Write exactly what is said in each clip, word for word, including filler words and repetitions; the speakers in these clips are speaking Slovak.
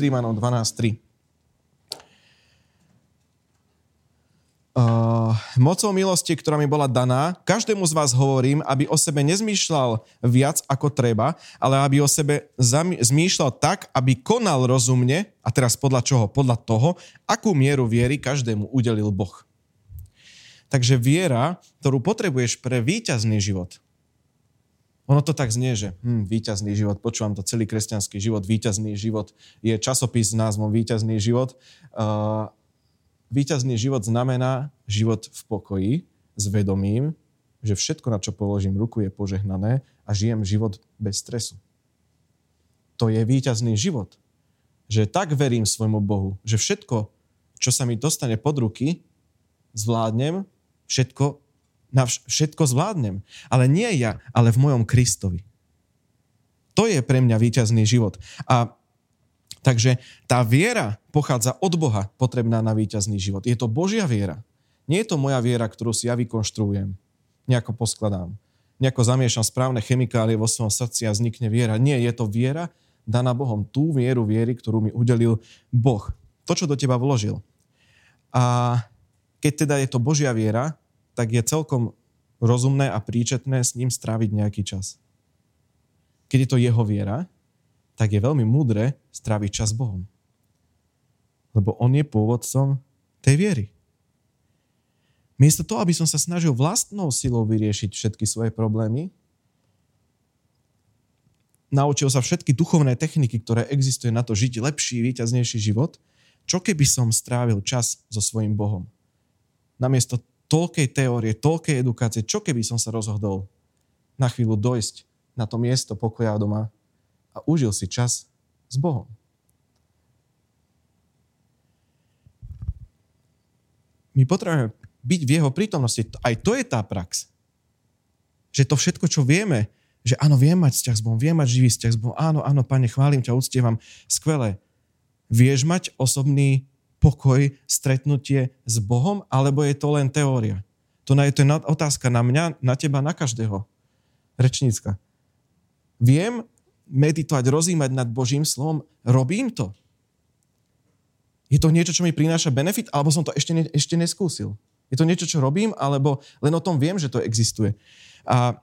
Rímanom dvanásť tri. Uh, mocou milosti, ktorá mi bola daná, každému z vás hovorím, aby o sebe nezmýšľal viac ako treba, ale aby o sebe zam- zmýšľal tak, aby konal rozumne, a teraz podľa čoho? Podľa toho, akú mieru viery každému udelil Boh. Takže viera, ktorú potrebuješ pre víťazný život. Ono to tak znie, že hm, víťazný život, počúvam to celý kresťanský život, víťazný život je časopis s názvom Víťazný život. Uh, Víťazný život znamená život v pokoji, s vedomím, že všetko, na čo položím ruku, je požehnané a žijem život bez stresu. To je víťazný život. Že tak verím svojmu Bohu, že všetko, čo sa mi dostane pod ruky, zvládnem, všetko, na všetko zvládnem. Ale nie ja, ale v mojom Kristovi. To je pre mňa víťazný život. A takže tá viera pochádza od Boha, potrebná na víťazný život. Je to Božia viera. Nie je to moja viera, ktorú si ja vykonštruujem. Nejako poskladám. Nejako zamiešam správne chemikálie vo svojom srdci a vznikne viera. Nie, je to viera daná Bohom. Tú mieru viery, ktorú mi udelil Boh. To, čo do teba vložil. A keď teda je to Božia viera, tak je celkom rozumné a príčetné s ním stráviť nejaký čas. Keď je to jeho viera, tak je veľmi múdre stráviť čas s Bohom. Lebo on je pôvodcom tej viery. Miesto toho, aby som sa snažil vlastnou silou vyriešiť všetky svoje problémy, naučil sa všetky duchovné techniky, ktoré existujú na to žiť lepší, víťaznejší život, čo keby som strávil čas so svojím Bohom? Namiesto toľkej teórie, toľkej edukácie, čo keby som sa rozhodol na chvíľu dojsť na to miesto pokoja doma a užil si čas s Bohom. My potrebujeme byť v jeho prítomnosti. Aj to je tá prax. Že to všetko, čo vieme, že áno, viem mať vzťah s Bohom, viem mať živý vzťah s Bohom, áno, áno, Pane, chválim ťa, uctievam, skvelé. Vieš mať osobný pokoj, stretnutie s Bohom, alebo je to len teória? To je to otázka na mňa, na teba, na každého. Rečnícka. Viem meditovať, rozímať nad Božím slovom, robím to. Je to niečo, čo mi prináša benefit, alebo som to ešte, ne, ešte neskúsil? Je to niečo, čo robím, alebo len o tom viem, že to existuje? A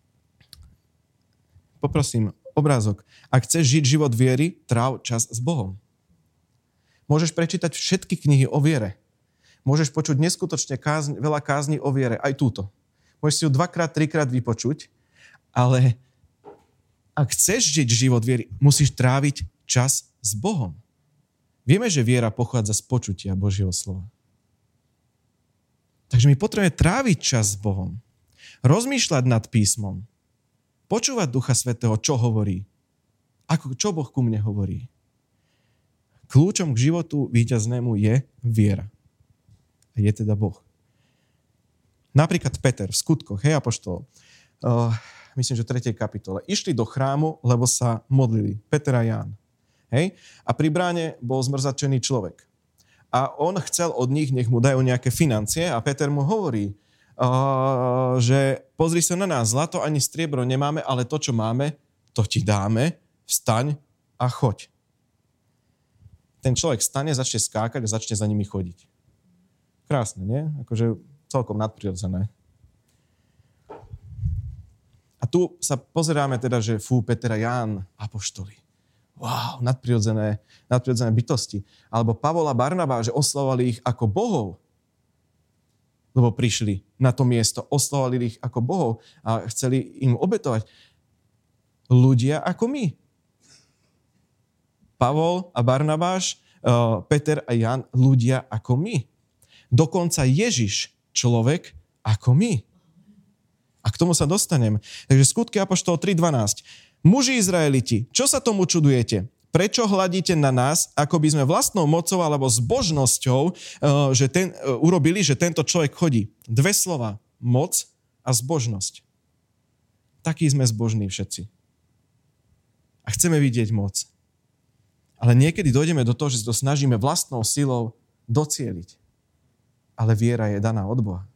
poprosím, obrázok. Ak chceš žiť život viery, tráv čas s Bohom. Môžeš prečítať všetky knihy o viere. Môžeš počuť neskutočne kázni, veľa kázni o viere, aj túto. Môžeš si ju dvakrát, trikrát vypočuť, ale ak chceš žiť život viery, musíš tráviť čas s Bohom. Vieme, že viera pochádza z počutia Božieho slova. Takže my potrebujeme tráviť čas s Bohom. Rozmýšľať nad písmom. Počúvať Ducha Svätého, čo hovorí. Ako, čo Boh ku mne hovorí. Kľúčom k životu víťaznému je viera. A je teda Boh. Napríklad Peter v skutkoch, hej, apoštolov. Uh, myslím, že v tretej kapitole. Išli do chrámu, lebo sa modlili. Peter a Ján. Hej? A pri bráne bol zmrzačený človek. A on chcel od nich, nech mu dajú nejaké financie a Peter mu hovorí, uh, že pozri sa na nás, zlato ani striebro nemáme, ale to, čo máme, to ti dáme, vstaň a choď. Ten človek stane, začne skákať a začne za nimi chodiť. Krásne, nie? Akože celkom nadprirodzené. A tu sa pozeráme teda, že fú, Peter a Ján, apoštoli. Wow, nadprirodzené, nadprirodzené bytosti. Alebo Pavol a Barnabá, že oslavovali ich ako bohov. Lebo prišli na to miesto, oslavovali ich ako bohov a chceli im obetovať. Ľudia ako my. Pavol a Barnabáš, Peter a Jan, ľudia ako my. Dokonca Ježiš, človek ako my. A k tomu sa dostanem. Takže skutky apoštolov tri dvanásť. Muži Izraeliti, čo sa tomu čudujete? Prečo hľadíte na nás, ako by sme vlastnou mocou alebo zbožnosťou že ten, urobili, že tento človek chodí? Dve slova. Moc a zbožnosť. Takí sme zbožní všetci. A chceme vidieť moc. Ale niekedy dojdeme do toho, že sa to snažíme vlastnou silou docieliť. Ale viera je daná od Boha.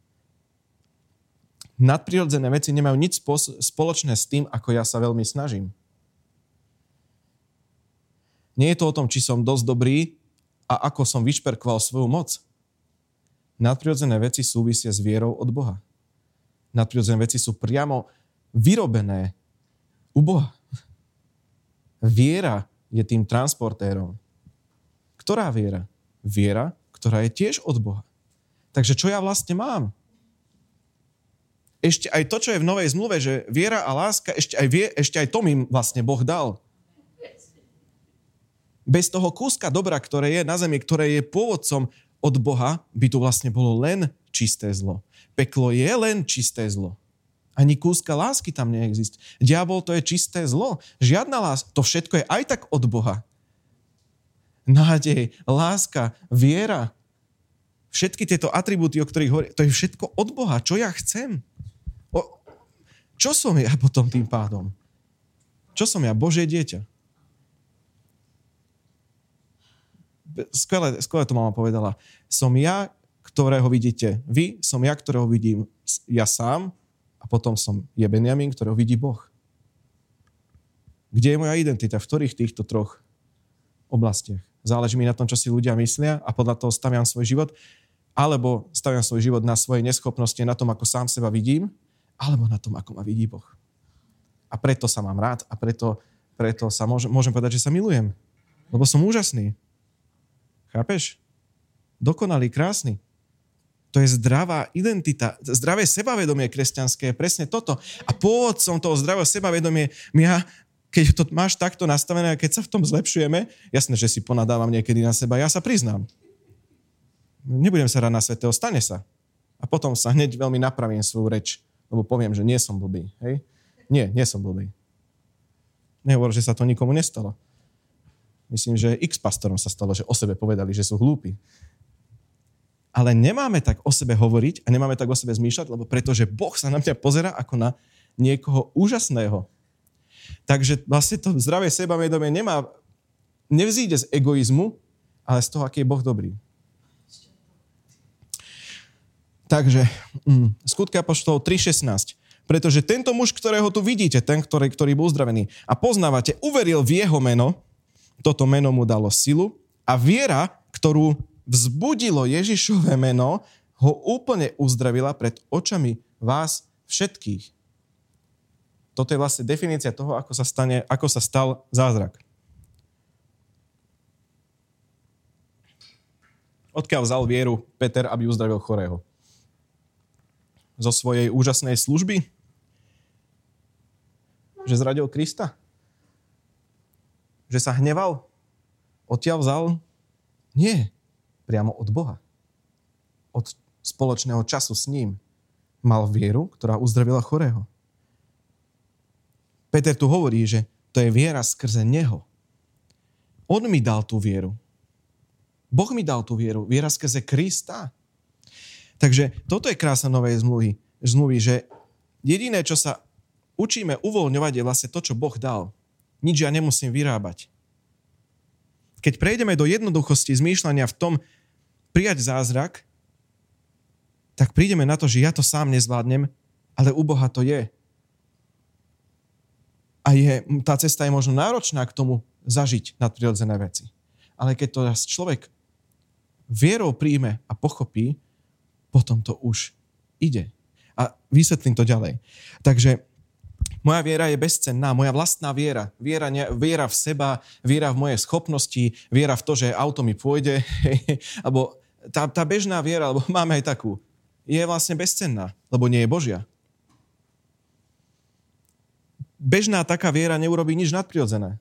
Nadprirodzené veci nemajú nič spoločné s tým, ako ja sa veľmi snažím. Nie je to o tom, či som dosť dobrý a ako som vyšperkoval svoju moc. Nadprirodzené veci súvisia s vierou od Boha. Nadprirodzené veci sú priamo vyrobené u Boha. Viera je tým transportérom. Ktorá viera? Viera, ktorá je tiež od Boha. Takže čo ja vlastne mám? Ešte aj to, čo je v Novej zmluve, že viera a láska, ešte aj, vie, ešte aj to mi vlastne Boh dal. Bez toho kúska dobra, ktoré je na zemi, ktoré je pôvodcom od Boha, by tu vlastne bolo len čisté zlo. Peklo je len čisté zlo. Ani kúska lásky tam neexistuje. Diabol to je čisté zlo. Žiadna láska. To všetko je aj tak od Boha. Nádej, láska, viera. Všetky tieto atribúty, o ktorých hovorí, to je všetko od Boha. Čo ja chcem? O, čo som ja potom tým pádom? Čo som ja? Božie dieťa. Skvelé, skvelé to mama povedala. Som ja, ktorého vidíte vy, som ja, ktorého vidím ja sám a potom som je Benjamin, ktorého vidí Boh. Kde je moja identita? V ktorých týchto troch oblastiach? Záleží mi na tom, čo si ľudia myslia a podľa toho staviam svoj život, alebo staviam svoj život na svojej neschopnosti, na tom, ako sám seba vidím, alebo na tom, ako ma vidí Boh. A preto sa mám rád a preto, preto sa môžem, môžem povedať, že sa milujem. Lebo som úžasný. Chápeš? Dokonalý, krásny. To je zdravá identita. Zdravé sebavedomie kresťanské je presne toto. A pôvodcom toho zdravého sebavedomie, ja, keď to máš takto nastavené a keď sa v tom zlepšujeme, jasné, že si ponadávam niekedy na seba, ja sa priznám. Nebudem sa rád na svätého, stane sa. A potom sa hneď veľmi napravím svoju reč, lebo poviem, že nie som blbý. Hej? Nie, nie som blbý. Nehovor, že sa to nikomu nestalo. Myslím, že x pastorom sa stalo, že o sebe povedali, že sú hlúpi. Ale nemáme tak o sebe hovoriť a nemáme tak o sebe zmýšľať, lebo pretože Boh sa na mňa pozerá ako na niekoho úžasného. Takže vlastne to zdravé sebavedomie nemá, nevzíde z egoizmu, ale z toho, aký je Boh dobrý. Takže, mm, skutky apoštolov tri šestnásť. Pretože tento muž, ktorého tu vidíte, ten, ktorý, ktorý bol uzdravený a poznávate, uveril v jeho meno, toto meno mu dalo silu a viera, ktorú vzbudilo Ježišové meno, ho úplne uzdravila pred očami vás všetkých. Toto je vlastne definícia toho, ako sa stane, ako sa stal zázrak. Odkiaľ vzal vieru Peter, aby uzdravil chorého? Zo svojej úžasnej služby? Že zradil Krista? Že sa hneval? Odtiaľ vzal? Nie. Priamo od Boha. Od spoločného času s ním. Mal vieru, ktorá uzdravila chorého. Peter tu hovorí, že to je viera skrze neho. On mi dal tú vieru. Boh mi dal tú vieru. Viera skrze Krista. Takže toto je krása novej zmluvy, zmluvy, že jediné, čo sa učíme uvoľňovať, je vlastne to, čo Boh dal. Nič ja nemusím vyrábať. Keď prejdeme do jednoduchosti zmýšľania v tom prijať zázrak, tak prídeme na to, že ja to sám nezvládnem, ale u Boha to je. A je, tá cesta je možno náročná k tomu zažiť nadprirodzené veci. Ale keď to človek vierou príjme a pochopí, potom to už ide. A vysvetlím to ďalej. Takže moja viera je bezcenná, moja vlastná viera. Viera, ne, viera v seba, viera v moje schopnosti, viera v to, že auto mi pôjde, alebo tá, tá bežná viera, alebo máme aj takú, je vlastne bezcenná, lebo nie je Božia. Bežná taká viera neurobí nič nadprirodzené.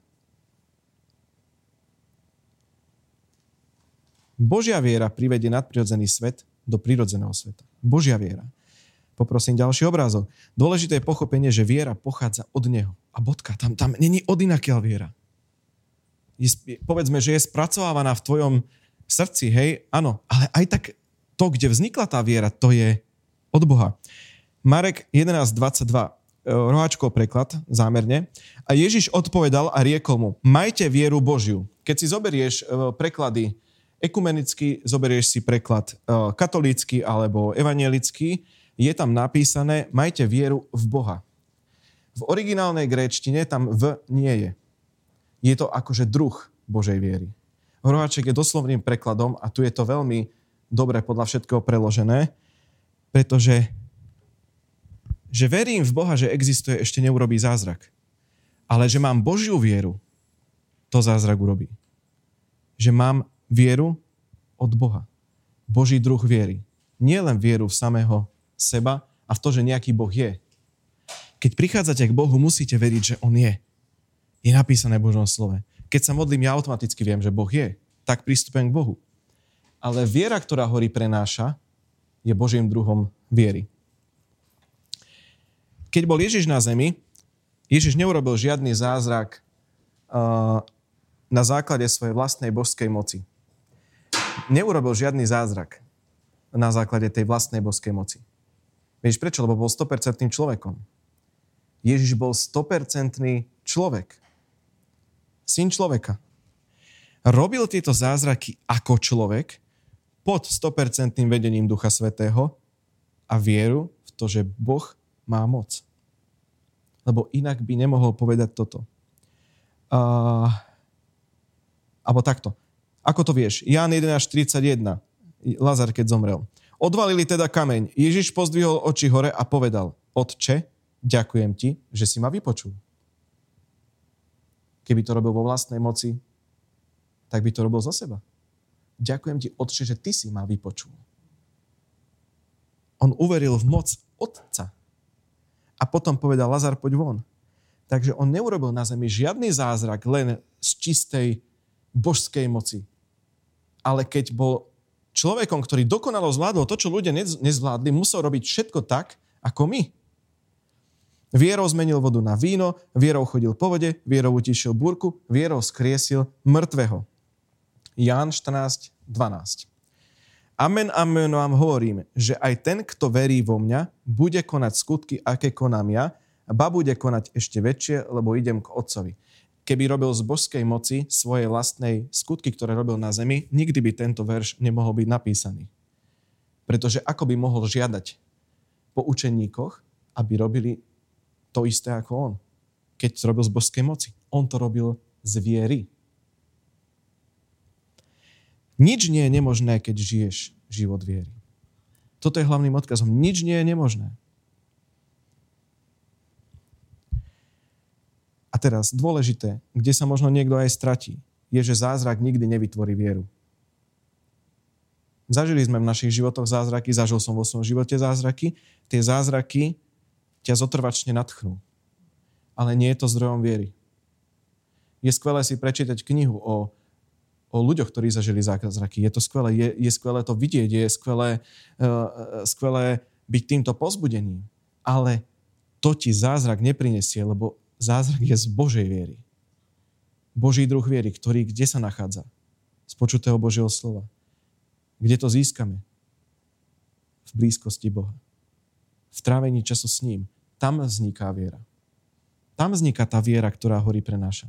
Božia viera privedie nadprirodzený svet do prirodzeného sveta. Božia viera. Poprosím ďalší obrázok. Dôležité je pochopenie, že viera pochádza od neho. A bodka, tam, tam není odinakiaľ viera. Je, povedzme, že je spracovávaná v tvojom srdci, hej, áno, ale aj tak to, kde vznikla tá viera, to je od Boha. Marek jedenásť dvadsaťdva, roháčkov preklad, zámerne. A Ježiš odpovedal a riekol mu, majte vieru Božiu. Keď si zoberieš preklady ekumenicky, zoberieš si preklad katolícky alebo evanielický, je tam napísané, majte vieru v Boha. V originálnej gréčtine tam v nie je. Je to akože druh. Božej viery. Hroháček je doslovným prekladom a tu je to veľmi dobre podľa všetkého preložené, pretože že verím v Boha, že existuje, ešte neurobí zázrak. Ale že mám Božiu vieru, to zázrak urobí. Že mám vieru od Boha. Boží druh viery. Nie len vieru v samého seba a v to, že nejaký Boh je. Keď prichádzate k Bohu, musíte veriť, že On je. Je napísané v Božom slove. Keď sa modlím, ja automaticky viem, že Boh je. Tak pristupujem k Bohu. Ale viera, ktorá horí prenáša, je Božím druhom viery. Keď bol Ježiš na zemi, Ježiš neurobil žiadny zázrak uh, na základe svojej vlastnej božskej moci. Neurobil žiadny zázrak na základe tej vlastnej božskej moci. Vieš prečo? Lebo bol sto percent človekom. Ježiš bol sto percent človek. Syn človeka. Robil tieto zázraky ako človek pod sto percent vedením Ducha Svätého a vieru v to, že Boh má moc. Lebo inak by nemohol povedať toto. Uh, alebo takto. Ako to vieš? Ján jedenásť štyridsaťjeden. Lazar, keď zomrel. Odvalili teda kameň. Ježiš pozdvihol oči hore a povedal: Otče, ďakujem ti, že si ma vypočul. Keby to robil vo vlastnej moci, tak by to robil za seba. Ďakujem ti, Otče, že ty si ma vypočul. On uveril v moc Otca. A potom povedal: Lazar, poď von. Takže on neurobil na zemi žiadny zázrak len z čistej božskej moci. Ale keď bol človekom, ktorý dokonalo zvládol to, čo ľudia nezvládli, musel robiť všetko tak, ako my. Vierou zmenil vodu na víno, vierou chodil po vode, vierou utišil búrku, vierou skriesil mŕtvého. Ján štrnásť dvanásť. Amen, amen vám hovorím, že aj ten, kto verí vo mňa, bude konať skutky, aké konám ja, ba bude konať ešte väčšie, lebo idem k Otcovi. Keby robil z božskej moci svojej vlastnej skutky, ktoré robil na zemi, nikdy by tento verš nemohol byť napísaný. Pretože ako by mohol žiadať po učeníkoch, aby robili to isté ako on, keď to robil z božskej moci. On to robil z viery. Nič nie je nemožné, keď žiješ život viery. Toto je hlavným odkazom. Nič nie je nemožné. A teraz dôležité, kde sa možno niekto aj stratí, je, že zázrak nikdy nevytvorí vieru. Zažili sme v našich životoch zázraky, zažil som vo svojom živote zázraky. Tie zázraky ťa zotrvačne nadchnú. Ale nie je to zdrojom viery. Je skvelé si prečítať knihu o, o ľuďoch, ktorí zažili zázraky. Je to skvelé, je, je skvelé to vidieť, je skvelé, uh, skvelé byť týmto povzbudením. Ale to ti zázrak neprinesie, lebo zázrak je z Božej viery. Boží druh viery, ktorý kde sa nachádza? Z počutého Božieho slova. Kde to získame? V blízkosti Boha. V trávení času s ním. Tam vzniká viera. Tam vzniká tá viera, ktorá horí prenáša.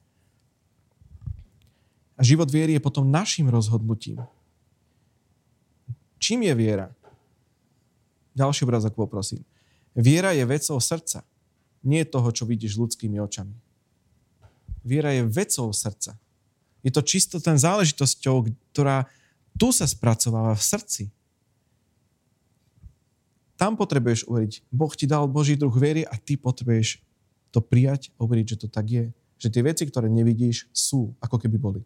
A život viery je potom našim rozhodnutím. Čím je viera? Ďalší obrázok poprosím. Viera je vecou srdca. Nie toho, čo vidíš ľudskými očami. Viera je vecou srdca. Je to čisto ten záležitosťou, ktorá tu sa spracováva v srdci. Tam potrebuješ uveriť. Boh ti dal Boží druh viery a ty potrebuješ to prijať a uveriť, že to tak je. Že tie veci, ktoré nevidíš, sú, ako keby boli.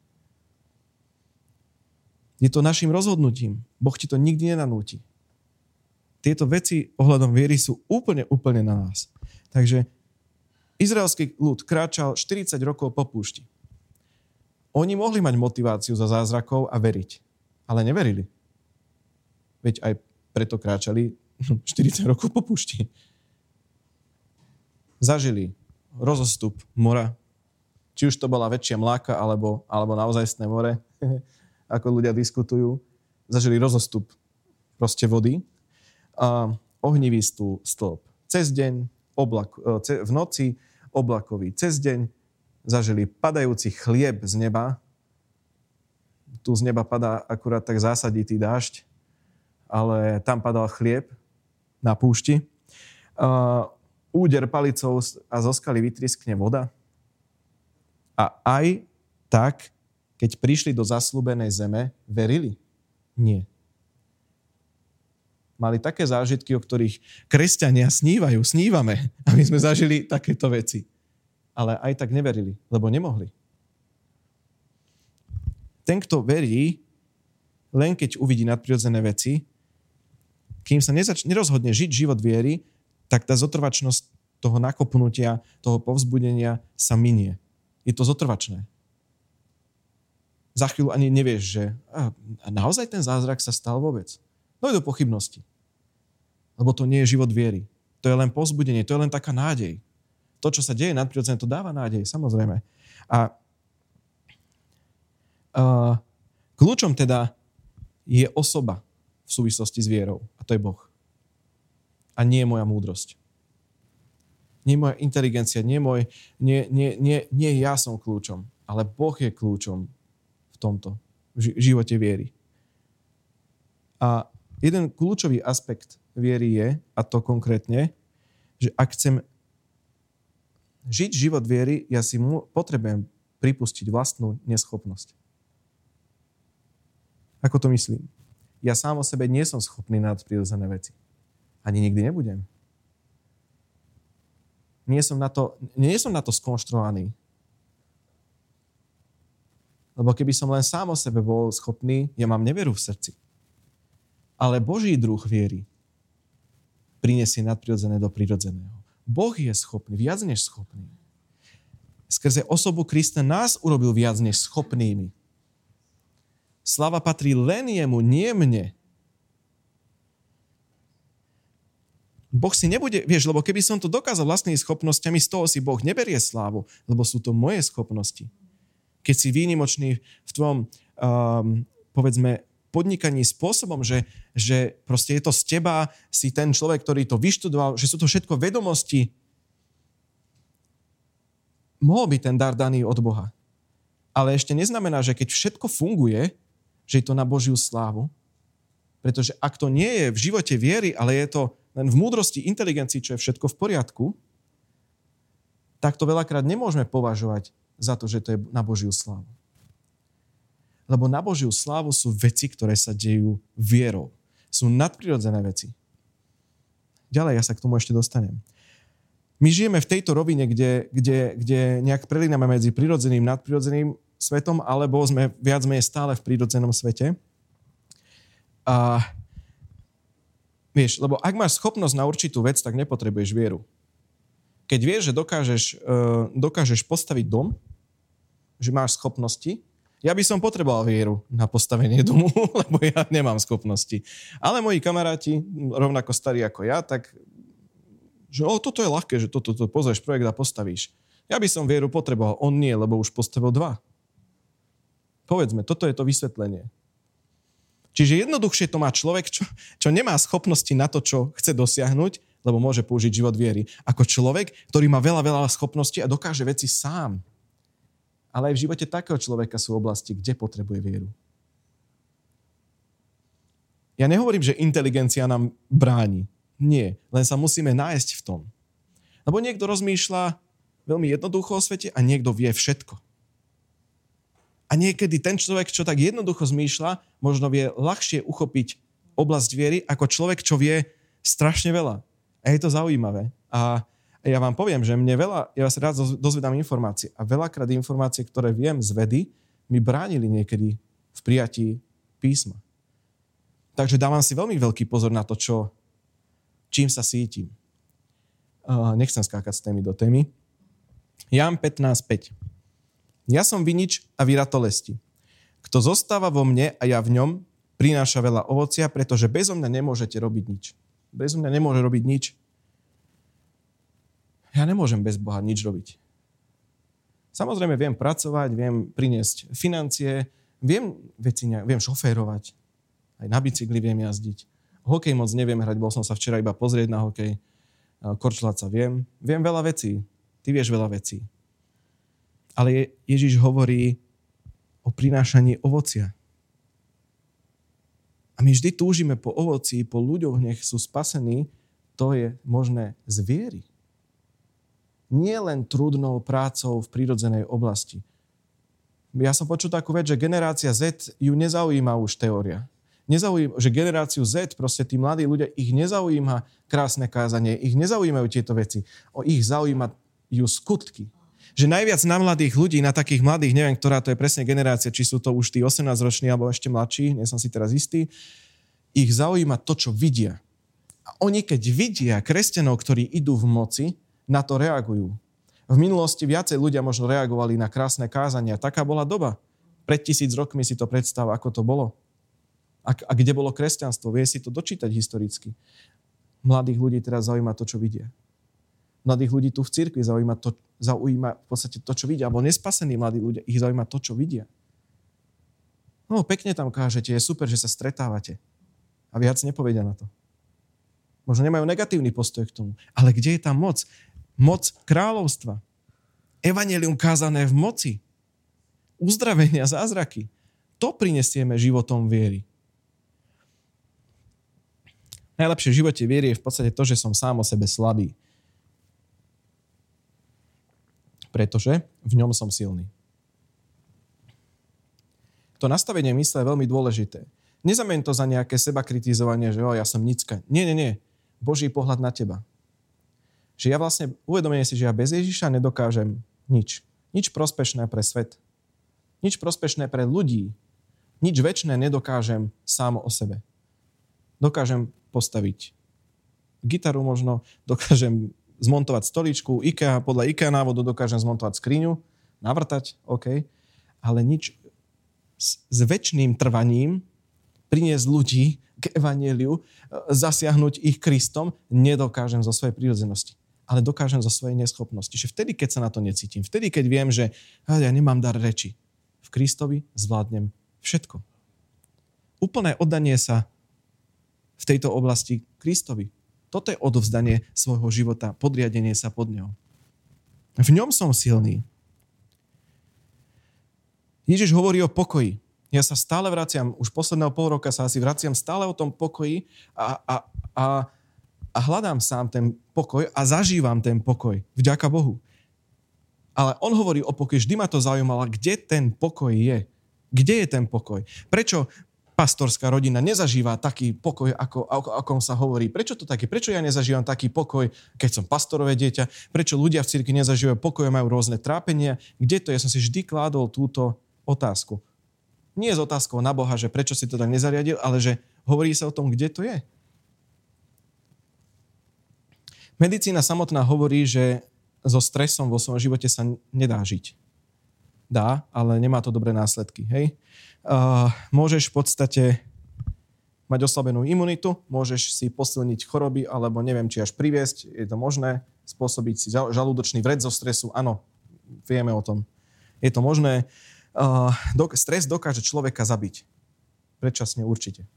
Je to našim rozhodnutím. Boh ti to nikdy nenanúti. Tieto veci ohľadom viery sú úplne, úplne na nás. Takže izraelský ľud kráčal štyridsať rokov po púšti. Oni mohli mať motiváciu za zázrakov a veriť, ale neverili. Veď aj preto kráčali štyridsať rokov po púšti. Zažili rozostup mora, či už to bola väčšia mláka, alebo, alebo naozajstné more, ako ľudia diskutujú. Zažili rozostup proste vody, a ohnivý stĺp. Cez deň Oblak, v noci oblakový. Cez deň zažili padajúci chlieb z neba. Tu z neba padá akurát tak zásaditý dážď, ale tam padal chlieb na púšti. Úder palicou a zo skaly vytriskne voda. A aj tak, keď prišli do zasľúbenej zeme, verili? Nie. Mali také zážitky, o ktorých kresťania snívajú, snívame, aby sme zažili takéto veci. Ale aj tak neverili, lebo nemohli. Ten, kto verí, len keď uvidí nadprirodzené veci, kým sa nezač- nerozhodne žiť život viery, tak tá zotrvačnosť toho nakopnutia, toho povzbudenia sa minie. Je to zotrvačné. Za chvíľu ani nevieš, že a, a naozaj ten zázrak sa stal vôbec. No je do pochybnosti. Lebo to nie je život viery. To je len povzbudenie, to je len taká nádej. To, čo sa deje nadprirodzené, to dáva nádej, samozrejme. A, a kľúčom teda je osoba v súvislosti s vierou. A to je Boh. A nie je moja múdrosť. Nie moja inteligencia, nie, môj, nie, nie, nie, nie ja som kľúčom, ale Boh je kľúčom v tomto v živote viery. A jeden kľúčový aspekt viery je, a to konkrétne, že ak chcem žiť život viery, ja si mu, potrebujem pripustiť vlastnú neschopnosť. Ako to myslím? Ja sám o sebe nie som schopný nadprirodzené veci. Ani nikdy nebudem. Nie som na to, nie som na to skonštruovaný. Lebo keby som len sám o sebe bol schopný, ja mám neveru v srdci. Ale Boží druh viery prinesie nadprirodzené do prirodzeného. Boh je schopný, viac než schopný. Skrze osobu Krista nás urobil viac než schopnými. Sláva patrí len jemu, nie mne. Boh si nebude, vieš, lebo keby som to dokázal vlastnými schopnosťami, z toho si Boh neberie slávu, lebo sú to moje schopnosti. Keď si výnimočný v tvojom, um, povedzme, podnikaní spôsobom, že, že proste je to z teba, si ten človek, ktorý to vyštudoval, že sú to všetko vedomosti, mohol byť ten dar daný od Boha. Ale ešte neznamená, že keď všetko funguje, že je to na Božiu slávu, pretože ak to nie je v živote viery, ale je to len v múdrosti, inteligencii, čo je všetko v poriadku, tak to veľakrát nemôžeme považovať za to, že to je na Božiu slávu. Lebo na Božiu slávu sú veci, ktoré sa dejú vierou. Sú nadprirodzené veci. Ďalej ja sa k tomu ešte dostanem. My žijeme v tejto rovine, kde, kde, kde nejak prelíname medzi prirodzeným a nadprirodzeným svetom, alebo sme viac menej stále v prirodzenom svete. A vieš, lebo ak máš schopnosť na určitú vec, tak nepotrebuješ vieru. Keď vieš, že dokážeš, uh, dokážeš postaviť dom, že máš schopnosti, ja by som potreboval vieru na postavenie domu, lebo ja nemám schopnosti. Ale moji kamaráti, rovnako starí ako ja, tak že o, toto je ľahké, že toto to, to, pozrieš projekt a postavíš. Ja by som vieru potreboval, on nie, lebo už postavil dva. Povedzme, toto je to vysvetlenie. Čiže jednoduchšie to má človek, čo, čo nemá schopnosti na to, čo chce dosiahnuť, lebo môže použiť život viery. Ako človek, ktorý má veľa, veľa schopností a dokáže veci sám. Ale aj v živote takého človeka sú oblasti, kde potrebuje vieru. Ja nehovorím, že inteligencia nám bráni. Nie, len sa musíme nájsť v tom. Lebo niekto rozmýšľa veľmi jednoducho o svete a niekto vie všetko. A niekedy ten človek, čo tak jednoducho zmýšľa, možno vie ľahšie uchopiť oblasť viery ako človek, čo vie strašne veľa. A je to zaujímavé. A ja vám poviem, že mne veľa, ja sa rád dozvedám informácie a veľakrát informácie, ktoré viem z vedy, mi bránili niekedy v prijatí písma. Takže dávam si veľmi veľký pozor na to, čo, čím sa sítim. Uh, nechcem skákať z témy do témy. Ján pätnásť päť. Ja som vinič a vy ratolesti. Kto zostáva vo mne a ja v ňom, prináša veľa ovocia, pretože bezo mňa nemôžete robiť nič. Bezo mňa nemôže robiť nič. Ja nemôžem bez Boha nič robiť. Samozrejme viem pracovať, viem priniesť financie, viem veci nejak, viem šoférovať, aj na bicykli viem jazdiť. Hokej moc neviem hrať, bol som sa včera iba pozrieť na hokej. Korčľať sa viem. Viem veľa vecí. Ty vieš veľa vecí. Ale Ježiš hovorí o prinášaní ovocia. A my vždy túžime po ovoci, po ľuďoch, nech sú spasení. To je možné z viery. Nie len trudnou prácou v prírodzenej oblasti. Ja som počul takú vec, že generácia Z ju nezaujíma už teória. Nezaujíma, že generáciu Z, proste tí mladí ľudia, ich nezaujíma krásne kázanie, ich nezaujímajú tieto veci. O ich zaujímajú skutky. Že najviac na mladých ľudí, na takých mladých, neviem, ktorá to je presne generácia, či sú to už tí osemnásťroční alebo ešte mladší, nie som si teraz istý, ich zaujíma to, čo vidia. A oni, keď vidia kresťanov, ktorí idú v moci, na to reagujú. V minulosti viacej ľudia možno reagovali na krásne kázania. Taká bola doba. Pred tisíc rokmi si to predstav, ako to bolo. A, a kde bolo kresťanstvo? Vie si to dočítať historicky. Mladých ľudí teraz zaujíma to, čo vidia. Mladých ľudí tu v cirkvi zaujíma, to, zaujíma v podstate to, čo vidia. Alebo nespasení mladí ľudia, ich zaujíma to, čo vidia. No, pekne tam kážete, je super, že sa stretávate. A viac nepovedia na to. Možno nemajú negatívny postoj k tomu. Ale kde je tam moc? Moc kráľovstva. Evanjelium kázané v moci. Uzdravenia, zázraky. To prinesieme životom viery. Najlepšie v živote viery je v podstate to, že som sám o sebe slabý. Pretože v ňom som silný. To nastavenie mysle je veľmi dôležité. Nezameň to za nejaké sebakritizovanie, že o, ja som nicka. Nie, nie, nie. Boží pohľad na teba. Že ja vlastne uvedomenie si, že ja bez Ježiša nedokážem nič. Nič prospešné pre svet. Nič prospešné pre ľudí. Nič večné nedokážem sám o sebe. Dokážem postaviť gitaru možno, dokážem zmontovať stoličku, IKEA, podľa IKEA návodu dokážem zmontovať skriňu, navrtať, OK, ale nič s, s večným trvaním priniesť ľudí k evanjeliu, zasiahnuť ich Kristom, nedokážem zo svojej prírodzenosti. Ale dokážem zo svojej neschopnosti. Že vtedy, keď sa na to necítim, vtedy, keď viem, že ja nemám dar reči, v Kristovi zvládnem všetko. Úplné oddanie sa v tejto oblasti Kristovi. Toto je odovzdanie svojho života, podriadenie sa pod ňou. V ňom som silný. Ježiš hovorí o pokoji. Ja sa stále vraciam, už posledného pol roka sa asi vraciam stále o tom pokoji a, a, a A hľadám sám ten pokoj a zažívam ten pokoj. Vďaka Bohu. Ale on hovorí o pokoji. Vždy ma to zaujímalo, kde ten pokoj je. Kde je ten pokoj? Prečo pastorská rodina nezažíva taký pokoj, ako, ako, ako sa hovorí? Prečo to také? Prečo ja nezažívam taký pokoj, keď som pastorové dieťa? Prečo ľudia v cirkvi nezažívajú pokoj, majú rôzne trápenia? Kde to? Ja som si vždy kládol túto otázku. Nie s otázkou na Boha, že prečo si to tak nezariadil, ale že hovorí sa o tom, kde to je. Medicína samotná hovorí, že so stresom vo svojom živote sa nedá žiť. Dá, ale nemá to dobré následky. Hej? Uh, môžeš v podstate mať oslabenú imunitu, môžeš si posilniť choroby, alebo neviem, či až priviesť, je to možné, spôsobiť si žalúdočný vred zo stresu. Áno, vieme o tom. Je to možné. Uh, do, stres dokáže človeka zabiť. Predčasne určite.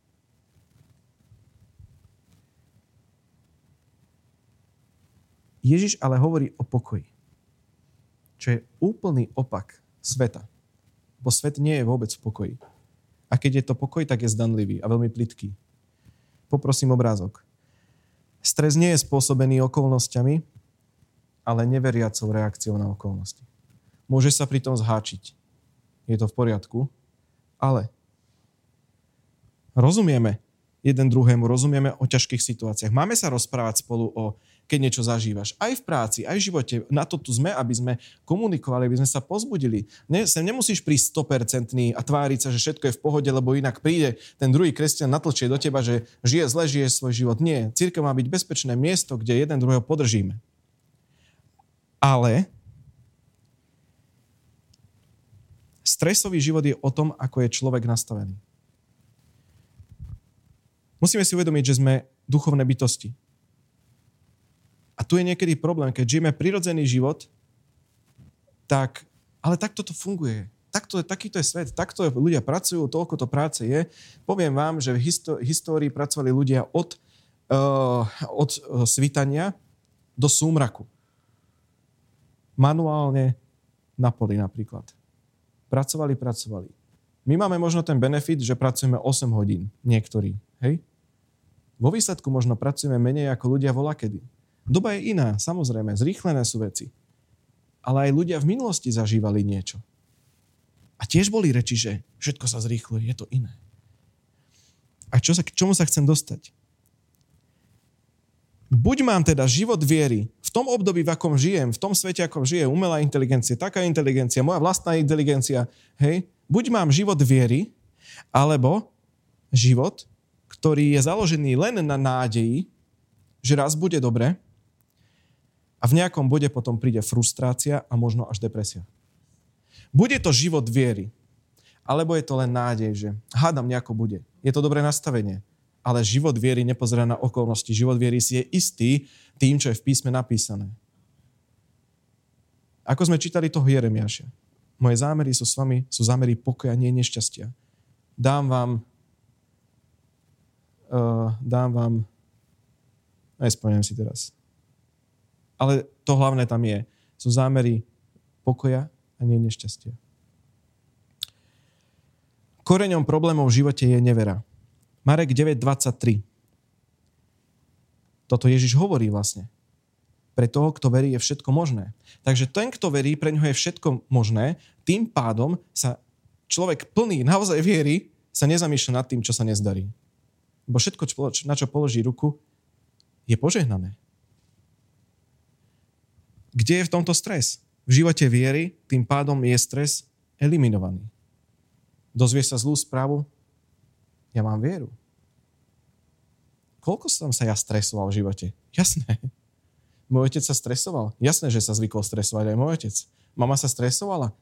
Ježiš ale hovorí o pokoji, čo je úplný opak sveta. Bo svet nie je vôbec v pokoji. A keď je to pokoj, tak je zdanlivý a veľmi plytký. Poprosím obrázok. Stres nie je spôsobený okolnostiami, ale neveriacou reakciou na okolnosti. Môže sa pri tom zháčiť. Je to v poriadku, ale rozumieme jeden druhému, rozumieme o ťažkých situáciách. Máme sa rozprávať spolu o, keď niečo zažívaš. Aj v práci, aj v živote. Na to tu sme, aby sme komunikovali, aby sme sa pozbudili. Ne, sem nemusíš prísť sto percent a tváriť sa, že všetko je v pohode, lebo inak príde ten druhý kresťan natlčie do teba, že žije zle, žije svoj život. Nie. Cirkev má byť bezpečné miesto, kde jeden druhého podržíme. Ale stresový život je o tom, ako je človek nastavený. Musíme si uvedomiť, že sme duchovné bytosti. A tu je niekedy problém, keď žijeme prirodzený život, tak, ale takto to funguje. Takto, takýto je svet, takto ľudia pracujú, toľko to práce je. Poviem vám, že v histó- histórii pracovali ľudia od, uh, od uh, svitania do súmraku. Manuálne na poli napríklad. Pracovali, pracovali. My máme možno ten benefit, že pracujeme osem hodín. Niektorí, hej? Vo výsledku možno pracujeme menej ako ľudia volakedy. Doba je iná, samozrejme, zrýchlené sú veci. Ale aj ľudia v minulosti zažívali niečo. A tiež boli reči, že všetko sa zrýchluje, je to iné. A čo sa, k čomu sa chcem dostať? Buď mám teda život viery v tom období, v akom žijem, v tom svete, akom žije, umelá inteligencia, taká inteligencia, moja vlastná inteligencia, hej, buď mám život viery, alebo život, ktorý je založený len na nádeji, že raz bude dobre a v nejakom bode potom príde frustrácia a možno až depresia. Bude to život viery, alebo je to len nádej, že hádam nejako bude. Je to dobré nastavenie. Ale život viery nepozerá na okolnosti. Život viery si je istý tým, čo je v písme napísané. Ako sme čítali toho Jeremiáša. Moje zámery sú s vami, sú zámery pokoja, nie nešťastia. Dám vám uh, dám vám nespomínam si teraz. Ale to hlavné tam je. Sú zámery pokoja a nie nešťastia. Koreňom problémov v živote je nevera. Marek deväť dvadsaťtri. Toto Ježiš hovorí vlastne. Pre toho, kto verí, je všetko možné. Takže ten, kto verí, pre ňoho je všetko možné, tým pádom sa človek plný naozaj viery sa nezamýšľa nad tým, čo sa nezdarí. Lebo všetko, na čo položí ruku, je požehnané. Kde je v tomto stres? V živote viery tým pádom je stres eliminovaný. Dozvieš sa zlú správu? Ja mám vieru. Koľko som sa ja stresoval v živote? Jasné. Môj otec sa stresoval. Jasné, že sa zvykol stresovať aj môj otec. Mama sa stresovala.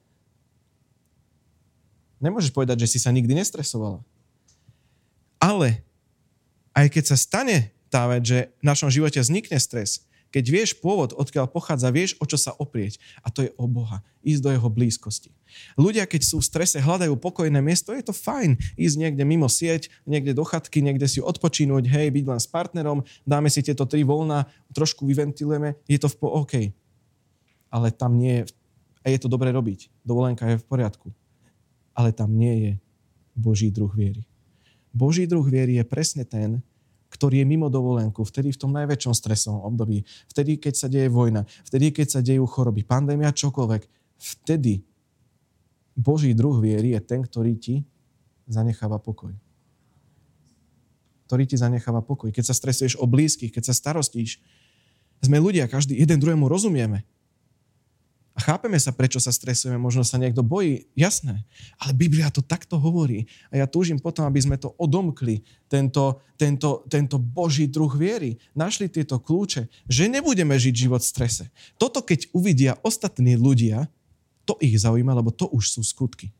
Nemôžeš povedať, že si sa nikdy nestresovala. Ale aj keď sa stane tá vec, že v našom živote vznikne stres, keď vieš pôvod, odkiaľ pochádza, vieš, o čo sa oprieť. A to je o Boha. Ísť do jeho blízkosti. Ľudia, keď sú v strese, hľadajú pokojné miesto, je to fajn. Ísť niekde mimo sieť, niekde do chatky, niekde si odpočínuť, hej, byť len s partnerom, dáme si tieto tri voľná, trošku vyventilujeme, je to v po OK. Ale tam nie je, a je to dobre robiť. Dovolenka je v poriadku. Ale tam nie je Boží druh viery. Boží druh viery je presne ten, ktorý je mimo dovolenku, vtedy v tom najväčšom stresovom období, vtedy, keď sa deje vojna, vtedy, keď sa dejú choroby, pandémia, čokoľvek, vtedy Boží druh viery je ten, ktorý ti zanecháva pokoj. Ktorý ti zanecháva pokoj. Keď sa stresuješ o blízkych, keď sa starostíš, sme ľudia, každý jeden druhému rozumieme. A chápeme sa, prečo sa stresujeme, možno sa niekto bojí, jasné. Ale Biblia to takto hovorí. A ja túžim potom, aby sme to odomkli, tento, tento, tento Boží druh viery. Našli tieto kľúče, že nebudeme žiť život v strese. Toto, keď uvidia ostatní ľudia, to ich zaujíma, lebo to už sú skutky.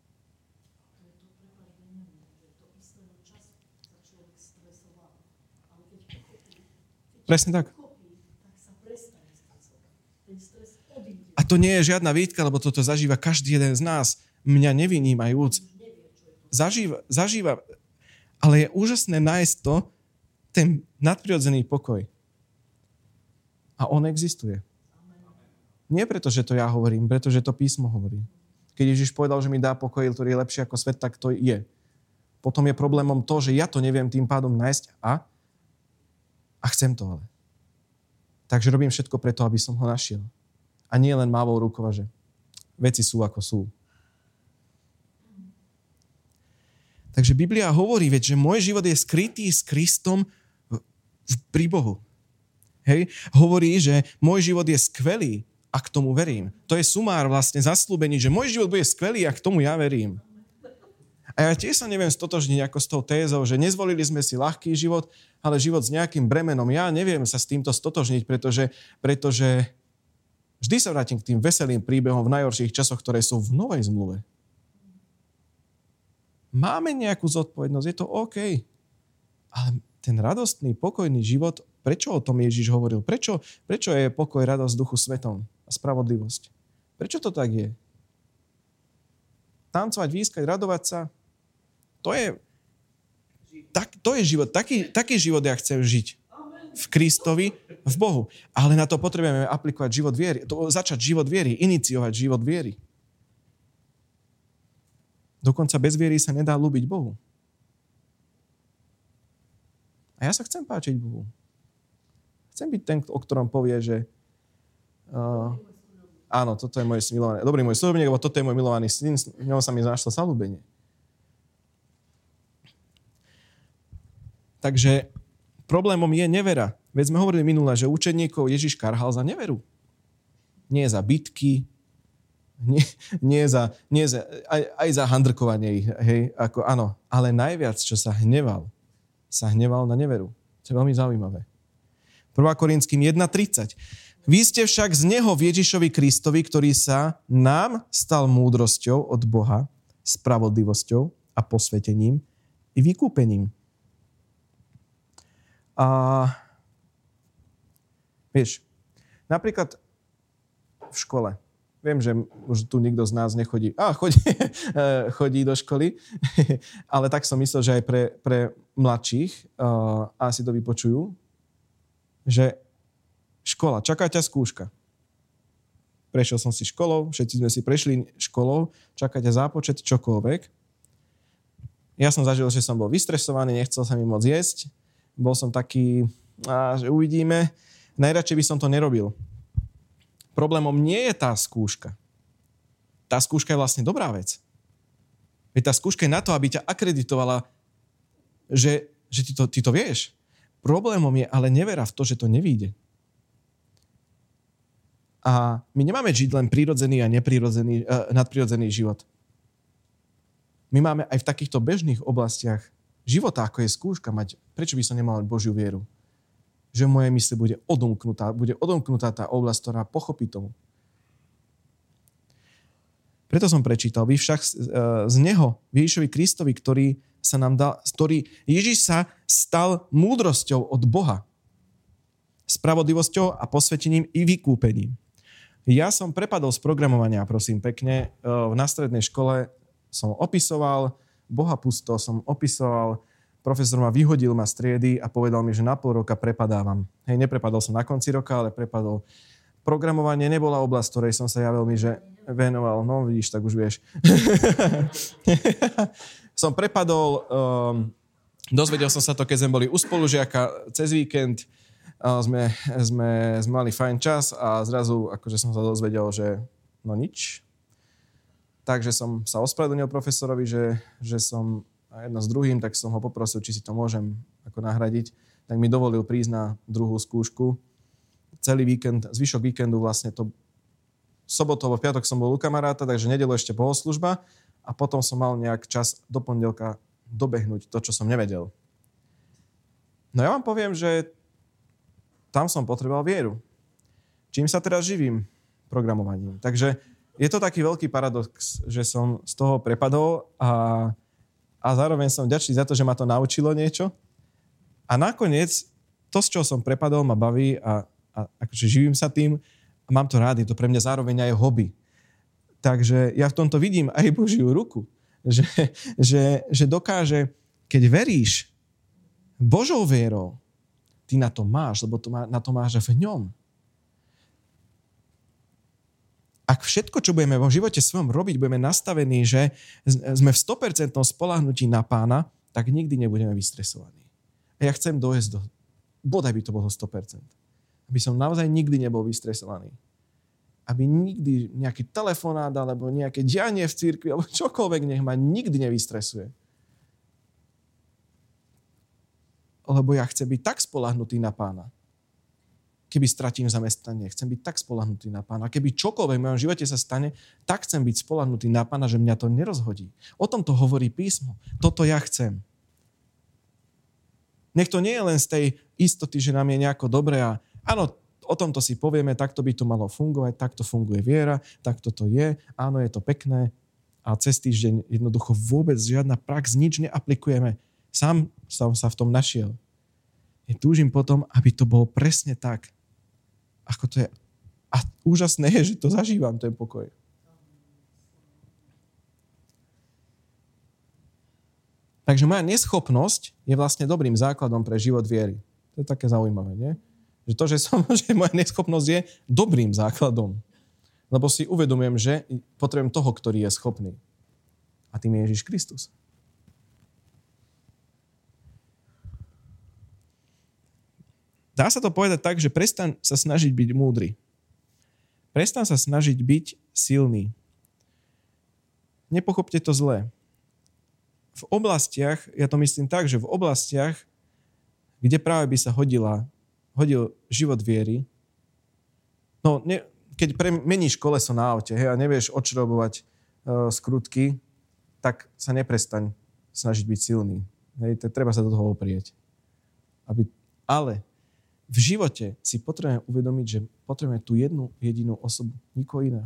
Presne tak. A to nie je žiadna výtka, lebo toto zažíva každý jeden z nás, mňa nevynímajúc. Zažíva, zažíva, ale je úžasné nájsť to, ten nadprirodzený pokoj. A on existuje. Nie preto, že to ja hovorím, pretože to písmo hovorí. Keď Ježiš povedal, že mi dá pokoj, ktorý je lepší ako svet, tak to je. Potom je problémom to, že ja to neviem tým pádom nájsť a, a chcem to ale. Takže robím všetko preto, aby som ho našiel. A nie len mávol rukou, že veci sú ako sú. Takže Biblia hovorí, veď, že môj život je skrytý s Kristom pri Bohu. Hej? Hovorí, že môj život je skvelý, ak tomu verím. To je sumár vlastne zasľúbení, že môj život bude skvelý, ak tomu ja verím. A ja tiež sa neviem stotožniť ako s tou tézou, že nezvolili sme si ľahký život, ale život s nejakým bremenom. Ja neviem sa s týmto stotožniť, pretože, pretože vždy sa vrátim k tým veselým príbehom v najhorších časoch, ktoré sú v novej zmluve. Máme nejakú zodpovednosť, je to OK. Ale ten radostný, pokojný život, prečo o tom Ježiš hovoril? Prečo, prečo je pokoj, radosť Duchu Svetom a spravodlivosť? Prečo to tak je? Tancovať, výskať, radovať sa, to je, tak, to je život. Taký, taký život ja chcem žiť. V Kristovi, v Bohu. Ale na to potrebujeme aplikovať život viery. To, začať život viery, iniciovať život viery. Dokonca bez viery sa nedá ľúbiť Bohu. A ja sa chcem páčiť Bohu. Chcem byť ten, o ktorom povie, že uh, áno, toto je môj milovaný, dobrý môj služobník, lebo toto je môj milovaný syn, v ňom sa mi našlo zaľúbenie. Takže problémom je nevera. Veď sme hovorili minule, že učeníkov Ježiš karhal za neveru. Nie za bitky, nie, nie za, nie za, aj, aj za handrkovanie ich, hej, ako áno. Ale najviac, čo sa hneval, sa hneval na neveru. To je veľmi zaujímavé. prvá Korinským jedna tridsať. Vy ste však z neho v Ježišovi Kristovi, ktorý sa nám stal múdrosťou od Boha, spravodlivosťou a posvetením i vykúpením. A vieš, napríklad v škole. Viem, že už tu nikto z nás nechodí. Á, chodí, chodí do školy, ale tak som myslel, že aj pre, pre mladších uh, asi to vypočujú, že škola, čaká ťa skúška. Prešiel som si školou, všetci sme si prešli školou, čaká ťa zápočet, čokoľvek. Ja som zažil, že som bol vystresovaný, nechcel sa mi moc jesť. Bol som taký, á, že uvidíme. Najradšej by som to nerobil. Problémom nie je tá skúška. Tá skúška je vlastne dobrá vec. Veď tá skúška je na to, aby ťa akreditovala, že, že ty, to, ty to vieš. Problémom je ale nevera v to, že to nevyjde. A my nemáme žiť len prírodzený a neprirodzený, uh, nadprirodzený život. My máme aj v takýchto bežných oblastiach života, ako je skúška, mať, prečo by som nemal mať Božiu vieru? Že v mojej mysli bude odomknutá, bude odomknutá tá oblasť, ktorá pochopí tomu. Preto som prečítal, vy však z neho, Ježišovi Kristovi, ktorý sa nám dal, ktorý Ježiš sa stal múdrosťou od Boha, spravodlivosťou a posvetením i vykúpením. Ja som prepadol z programovania, prosím pekne, na strednej škole som opisoval, Boha pusto som opisoval, profesor ma vyhodil ma z triedy a povedal mi, že na pol roka prepadávam. Hej, neprepadol som na konci roka, ale prepadol. Programovanie nebola oblasť, ktorej som sa ja veľmi že venoval. No vidíš, tak už vieš. Som prepadol, um, dozvedel som sa to, keď sme boli u spolužiaka cez víkend. Uh, sme, sme, sme mali fajn čas a zrazu akože som sa dozvedel, že no nič. Takže som sa ospravedlnil profesorovi, že, že som a jedno s druhým, tak som ho poprosil, či si to môžem ako nahradiť. Tak mi dovolil prísť na druhú skúšku. Celý víkend, zvyšok víkendu vlastne to sobotu alebo piatok som bol u kamaráta, takže nedeľu ešte bohoslúžba a potom som mal nejak čas do pondelka dobehnúť to, čo som nevedel. No ja vám poviem, že tam som potreboval vieru. Čím sa teraz živím? Programovaním. Takže je to taký veľký paradox, že som z toho prepadol a A zároveň som vďačný za to, že ma to naučilo niečo. A nakoniec to, z čoho som prepadol, ma baví a, a akože živím sa tým a mám to rád. Je to pre mňa zároveň aj hobby. Takže ja v tomto vidím aj Božiu ruku. Že, že, že dokáže, keď veríš Božou vierou, ty na to máš, lebo to má, na to máš v ňom. Ak všetko, čo budeme vo živote svojom robiť, budeme nastavení, že sme v sto percent spoľahnutí na Pána, tak nikdy nebudeme vystresovaní. A ja chcem dojsť do... Bodaj by to bolo sto percent. Aby som naozaj nikdy nebol vystresovaný. Aby nikdy nejaký telefonát alebo nejaké dianie v cirkvi alebo čokoľvek nech ma nikdy nevystresuje. Lebo ja chcem byť tak spoľahnutý na Pána. Keby stratím zamestnanie, chcem byť tak spoľahnutý na Pána. Keby čokoľvek v mojom živote sa stane, tak chcem byť spoľahnutý na Pána, že mňa to nerozhodí. O tom to hovorí písmo. Toto ja chcem. Nech to nie je len z tej istoty, že nám je nejako dobre a áno, o tomto si povieme, takto by to malo fungovať, takto funguje viera, takto to je, áno, je to pekné a cez týždeň jednoducho vôbec žiadna prax, nič neaplikujeme. Sám som sa v tom našiel. Ja túžim potom, aby to bolo presne tak, ako to je. A úžasné je, že to zažívam, ten pokoj. Takže moja neschopnosť je vlastne dobrým základom pre život viery. To je také zaujímavé, nie? Že to, že, som, že moja neschopnosť je dobrým základom. Lebo si uvedomujem, že potrebujem toho, ktorý je schopný. A tým je Ježiš Kristus. Dá sa to povedať tak, že prestaň sa snažiť byť múdry. Prestan sa snažiť byť silný. Nepochopte to zle. V oblastiach, ja to myslím tak, že v oblastiach, kde práve by sa hodila, hodil život viery, no ne, keď meníš koleso na aute, hej, a nevieš odšrobovať uh, skrutky, tak sa neprestaň snažiť byť silný. Hej, to, treba sa do toho oprieť. Aby, ale v živote si potrebujeme uvedomiť, že potrebujeme tú jednu jedinú osobu, nikoho iného.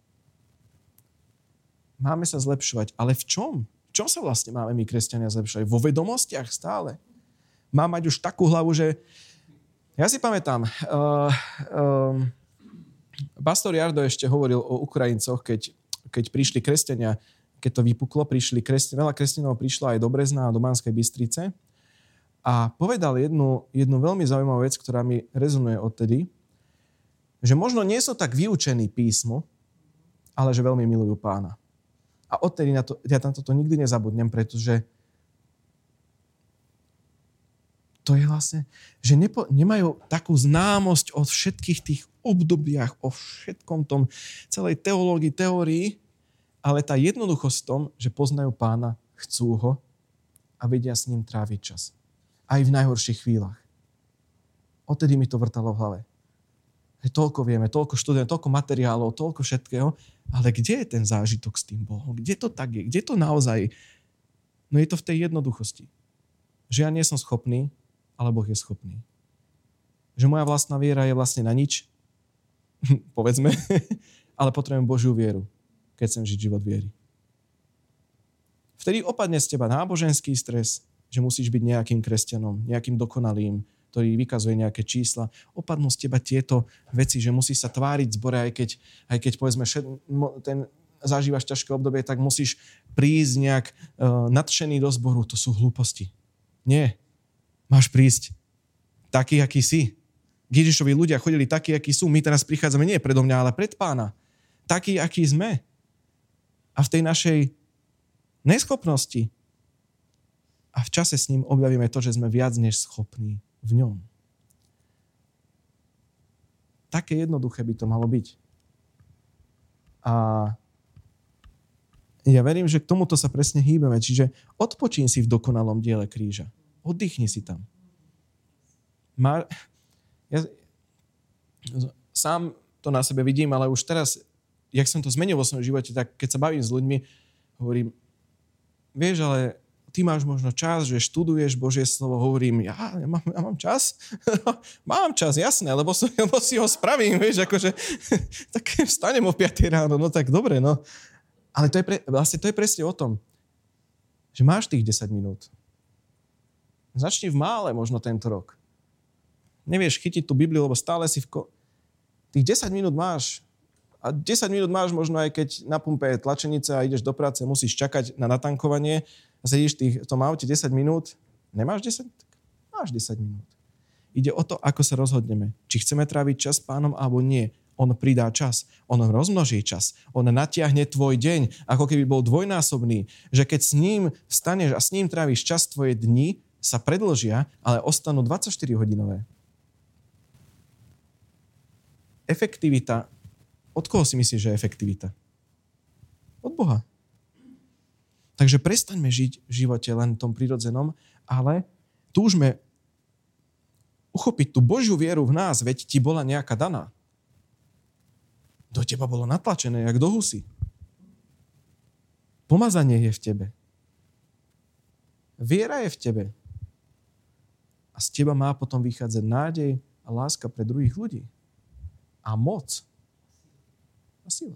Máme sa zlepšovať, ale v čom? V čom sa vlastne máme my, kresťania, zlepšovať? Vo vedomostiach stále. Mám mať už takú hlavu, že... Ja si pamätám, uh, um, pastor Jardo ešte hovoril o Ukrajincoch, keď, keď prišli kresťania, keď to vypuklo, prišli kresťania, veľa kresťanov prišlo aj do Brezna a do Banskej Bystrice. A povedal jednu, jednu veľmi zaujímavú vec, ktorá mi rezonuje odtedy, že možno nie sú tak vyučení písmu, ale že veľmi milujú Pána. A odtedy na to, ja na toto nikdy nezabudnem, pretože to je vlastne, že nepo, nemajú takú známosť o všetkých tých obdobiach, o všetkom tom, celej teológii, teórii, ale tá jednoduchosť v tom, že poznajú Pána, chcú ho a vedia s ním tráviť čas. Aj v najhorších chvíľach. Odtedy mi to vrtalo v hlave. Že toľko vieme, toľko študujeme, toľko materiálov, toľko všetkého, ale kde je ten zážitok s tým Bohom? Kde to tak je? Kde to naozaj? No je to v tej jednoduchosti. Že ja nie som schopný, ale Boh je schopný. Že moja vlastná viera je vlastne na nič, povedzme, ale potrebujem Božiu vieru, keď chcem žiť život viery. Vtedy opadne z teba náboženský stres, že musíš byť nejakým kresťanom, nejakým dokonalým, ktorý vykazuje nejaké čísla. Opadnú z teba tieto veci, že musíš sa tváriť v zbore, aj keď, aj keď povedzme, ten, zažívaš ťažké obdobie, tak musíš prísť nejak uh, nadšený do zboru. To sú hlúposti. Nie. Máš prísť taký, aký si. K Ježišovi ľudia chodili takí, akí sú. My teraz prichádzame nie predo mňa, ale pred Pána. Takí, akí sme. A v tej našej neschopnosti a v čase s ním objavíme to, že sme viac než schopní v ňom. Také jednoduché by to malo byť. A ja verím, že k tomuto sa presne hýbeme. Čiže odpočín si v dokonalom diele kríža. Oddychni si tam. Má... Ja... Sám to na sebe vidím, ale už teraz, jak som to zmenil vo svojom živote, tak keď sa bavím s ľuďmi, hovorím, vieš, ale ty máš možno čas, že študuješ Božie slovo, hovorím, ja, ja, mám, ja mám čas? Mám čas, jasné, lebo, som, lebo si ho spravím, vieš, akože, tak vstanem o piatej ráno, no tak dobre, no. Ale to je, pre, vlastne to je presne o tom, že máš tých desať minút. Začni v mále možno tento rok. Nevieš chytiť tú Bibliu, lebo stále si v... Ko... Tých desať minút máš. A desať minút máš možno aj keď na pumpe je tlačenica a ideš do práce, musíš čakať na natankovanie a sedíš v tom aute desať minút. Nemáš desať? Máš desať minút. Ide o to, ako sa rozhodneme. Či chceme tráviť čas s Pánom, alebo nie. On pridá čas. On rozmnoží čas. On natiahne tvoj deň, ako keby bol dvojnásobný. Že keď s ním vstaneš a s ním tráviš čas, tvoje dni sa predĺžia, ale ostanú dvadsaťštyri hodinové. Efektivita. Od koho si myslíš, že je efektivita? Od Boha. Takže prestaňme žiť v živote len v tom prirodzenom, ale túžme uchopiť tú Božiu vieru v nás, veď ti bola nejaká daná. Do teba bolo natlačené, jak do husy. Pomazanie je v tebe. Viera je v tebe. A z teba má potom vychádzať nádej a láska pre druhých ľudí. A moc. A sila.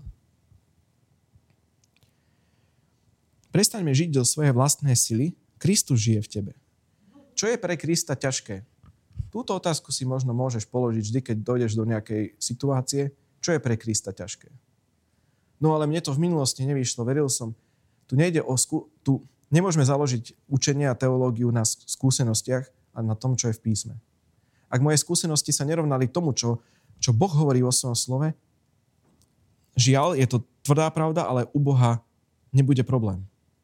Prestaňme žiť do svojej vlastnej sily. Kristus žije v tebe. Čo je pre Krista ťažké? Túto otázku si možno môžeš položiť vždy, keď dojdeš do nejakej situácie. Čo je pre Krista ťažké? No ale mne to v minulosti nevyšlo. Veril som. Tu nejde o... Skú... Tu nemôžeme založiť učenie a teológiu na skúsenostiach a na tom, čo je v písme. Ak moje skúsenosti sa nerovnali tomu, čo, čo Boh hovorí vo svojom slove, žiaľ, je to tvrdá pravda, ale u Boha nebude problém.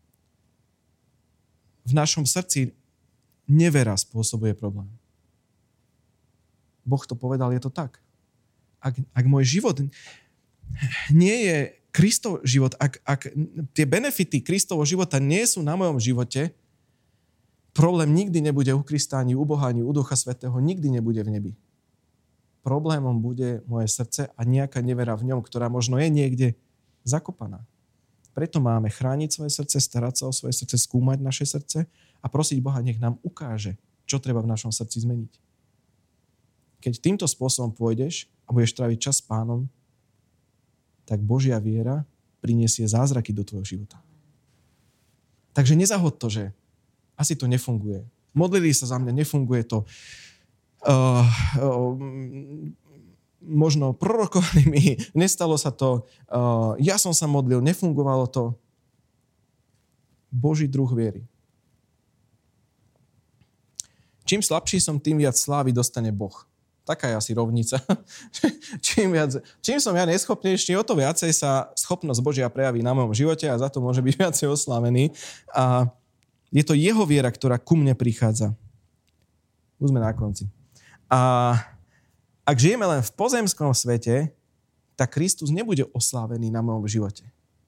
V našom srdci nevera spôsobuje problém. Boh to povedal, je to tak. Ak, ak môj život nie je Kristov život, ak, ak tie benefity Kristovho života nie sú na mojom živote, problém nikdy nebude u Krista, ani u Boha, ani u Ducha Svätého, nikdy nebude v nebi. Problémom bude moje srdce a nejaká nevera v ňom, ktorá možno je niekde zakopaná. Preto máme chrániť svoje srdce, starať sa o svoje srdce, skúmať naše srdce a prosiť Boha, nech nám ukáže, čo treba v našom srdci zmeniť. Keď týmto spôsobom pôjdeš a budeš tráviť čas s Pánom, tak Božia viera prinesie zázraky do tvojho života. Takže nezahod to, že asi to nefunguje. Modlili sa za mňa, nefunguje to. Uh, uh, možno prorokovali mi, nestalo sa to. Uh, ja som sa modlil, nefungovalo to. Boží druh viery. Čím slabší som, tým viac slávy dostane Boh. Taká je asi rovnica. čím, viac, čím som ja neschopnejší, o to viacej sa schopnosť Božia prejaví na mojom živote a za to môže byť viacej oslávený. A je to jeho viera, ktorá ku mne prichádza. Už sme na konci. A ak žijeme len v pozemskom svete, tak Kristus nebude oslávený na mojom živote.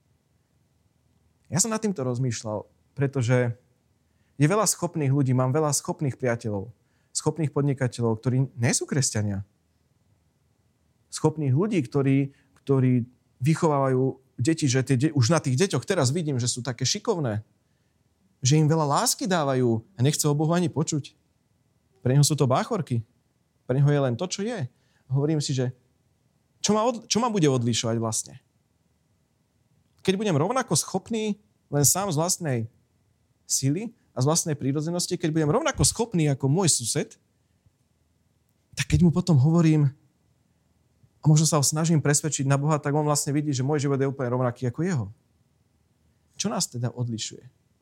Ja som nad týmto rozmýšľal, pretože je veľa schopných ľudí, mám veľa schopných priateľov, schopných podnikateľov, ktorí nie sú kresťania. Schopných ľudí, ktorí, ktorí vychovávajú deti, že tie, už na tých deťoch teraz vidím, že sú také šikovné, že im veľa lásky dávajú a nechce o Bohu ani počuť. Pre neho sú to báchorky. Pre neho je len to, čo je. Hovorím si, že čo ma, od, čo ma bude odlišovať vlastne? Keď budem rovnako schopný len sám z vlastnej sily a z vlastnej prírodzenosti, keď budem rovnako schopný ako môj sused, tak keď mu potom hovorím a možno sa ho snažím presvedčiť na Boha, tak on vlastne vidí, že môj život je úplne rovnaký ako jeho. Čo nás teda odlišuje?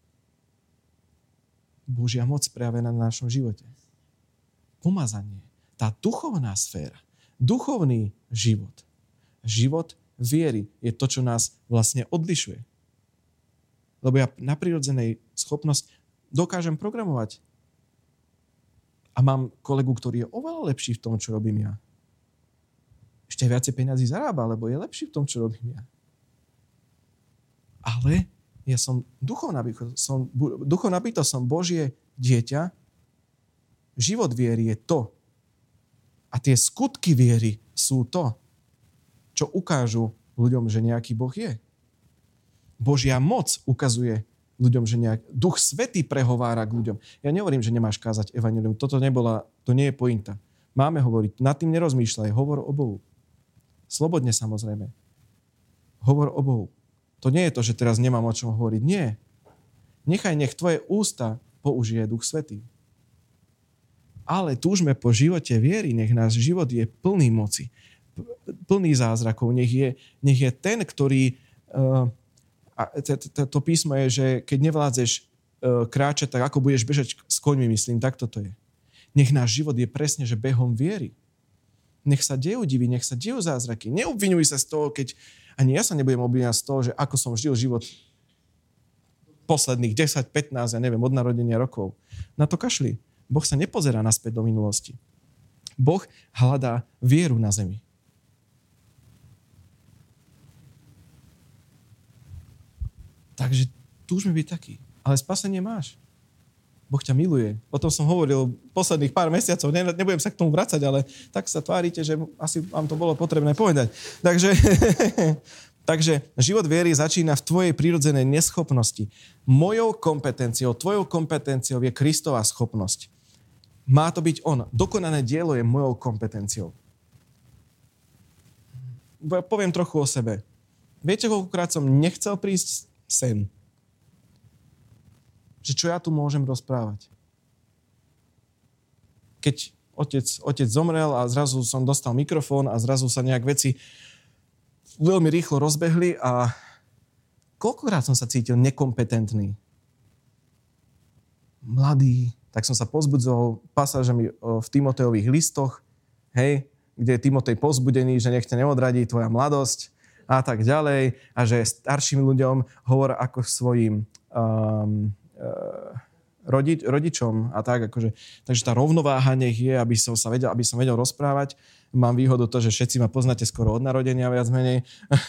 Božia moc prejavená na našom živote. Pomazanie. Tá duchovná sféra. Duchovný život. Život viery je to, čo nás vlastne odlišuje. Lebo ja na prirodzenej schopnosť dokážem programovať. A mám kolegu, ktorý je oveľa lepší v tom, čo robím ja. Ešte viacej peniazí zarába, lebo je lepší v tom, čo robím ja. Ale ja som duchovnabitý, som, duchovnabitý som Božie dieťa. Život viery je to. A tie skutky viery sú to, čo ukážu ľuďom, že nejaký Boh je. Božia moc ukazuje ľuďom, že nejak Duch Svätý prehovára k ľuďom. Ja nehovorím, že nemáš kázať evanjelium. Toto nebola, to nie je pointa. Máme hovoriť. Nad tým nerozmýšľaj. Hovor o Bohu. Slobodne samozrejme. Hovor o Bohu. To nie je to, že teraz nemám o čom hovoriť. Nie. Nechaj, nech tvoje ústa použije Duch Svätý. Ale túžme po živote viery. Nech náš život je plný moci. Plný zázrakov. Nech je, nech je ten, ktorý... Uh, A to písmo je, že keď nevládzeš kráčať, tak ako budeš bežať s koňmi, myslím, tak toto je. Nech náš život je presne, že behom viery. Nech sa dejú divy, nech sa dejú zázraky. Neobvinuj sa z toho, keď... Ani ja sa nebudem obviňovať z toho, že ako som žil život posledných desať, pätnásť, ja neviem, od narodenia rokov. Na to kašli. Boh sa nepozerá naspäť do minulosti. Boh hľadá vieru na zemi. Takže túžme byť taký. Ale spasenie máš. Boh ťa miluje. O tom som hovoril posledných pár mesiacov. Ne, nebudem sa k tomu vracať, ale tak sa tvárite, že asi vám to bolo potrebné povedať. Takže, takže život viery začína v tvojej prírodzenej neschopnosti. Mojou kompetenciou, tvojou kompetenciou je Kristova schopnosť. Má to byť on. Dokonané dielo je mojou kompetenciou. Poviem trochu o sebe. Viete, koľkokrát som nechcel prísť sem. Že čo ja tu môžem rozprávať? Keď otec, otec zomrel a zrazu som dostal mikrofón a zrazu sa nejak veci veľmi rýchlo rozbehli a koľkokrát som sa cítil nekompetentný. Mladý, tak som sa pozbudzoval pasážami v Timotejových listoch, hej, kde je Timotej pozbudený, že nech ťa neodradí tvoja mladosť a tak ďalej. A že starším ľuďom hovor ako svojim um, uh, rodič, rodičom a tak. Akože, takže tá rovnováha nech je, aby som sa vedel, aby som vedel rozprávať. mám výhodu to, že všetci ma poznáte skoro od narodenia, viac menej.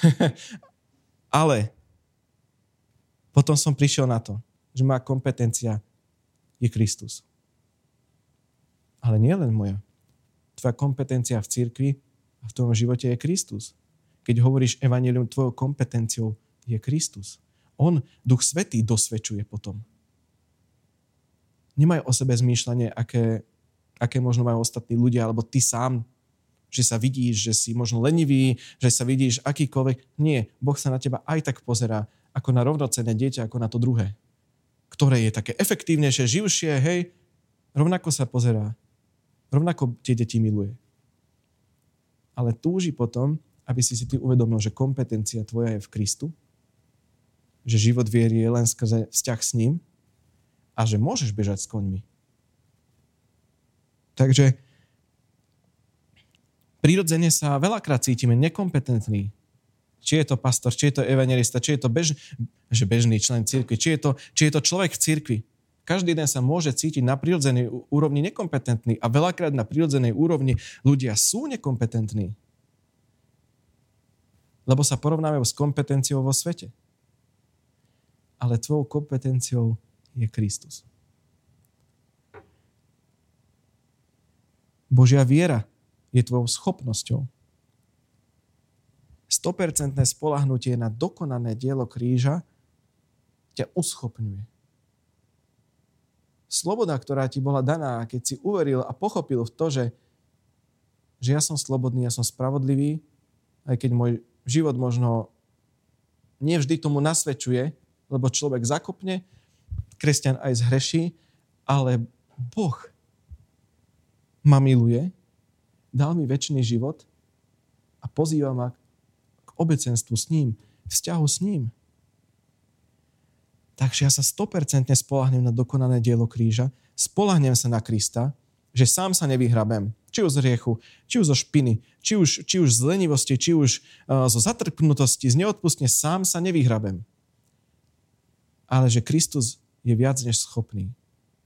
Ale potom som prišiel na to, že moja kompetencia je Kristus. Ale nie len moja. Tvoja kompetencia v cirkvi a v tvojom živote je Kristus. Keď hovoríš evanjelium, tvojou kompetenciou je Kristus. On, Duch Svätý, dosvedčuje potom. Nemaj o sebe zmýšľanie, aké, aké možno majú ostatní ľudia, alebo ty sám, že sa vidíš, že si možno lenivý, že sa vidíš akýkoľvek. Nie, Boh sa na teba aj tak pozerá, ako na rovnocenné dieťa, ako na to druhé, ktoré je také efektívnejšie, živšie, hej, rovnako sa pozerá. Rovnako tie deti miluje. Ale túži potom, aby si si ty uvedomil, že kompetencia tvoja je v Kristu, že život viery je len skrze vzťah s ním a že môžeš bežať s koňmi. Takže prirodzene sa veľakrát cítime nekompetentní. Či je to pastor, či je to evangelista, či je to bež, že bežný člen cirkvi, či je to, či je to človek v cirkvi. Každý den sa môže cítiť na prirodzenej úrovni nekompetentný a veľakrát na prirodzenej úrovni ľudia sú nekompetentní. Lebo sa porovnávajú s kompetenciou vo svete. Ale tvojou kompetenciou je Kristus. Božia viera je tvojou schopnosťou. sto percent spoľahnutie na dokonané dielo kríža ťa uschopňuje. Sloboda, ktorá ti bola daná, keď si uveril a pochopil v to, že, že ja som slobodný, ja som spravodlivý, aj keď môj život možno nevždy tomu nasvedčuje, lebo človek zakopne, kresťan aj zhreší, ale Boh ma miluje, dal mi večný život a pozýva ma k obecenstvu s ním, vzťahu s ním. Takže ja sa sto percent spoľahnem na dokonané dielo kríža, spoľahnem sa na Krista, že sám sa nevyhrabem. Či už z hriechu, či už zo špiny, či už, či už z lenivosti, či už uh, zo zatrpnutosti, z neodpustne, sám sa nevyhrabem. Ale že Kristus je viac než schopný.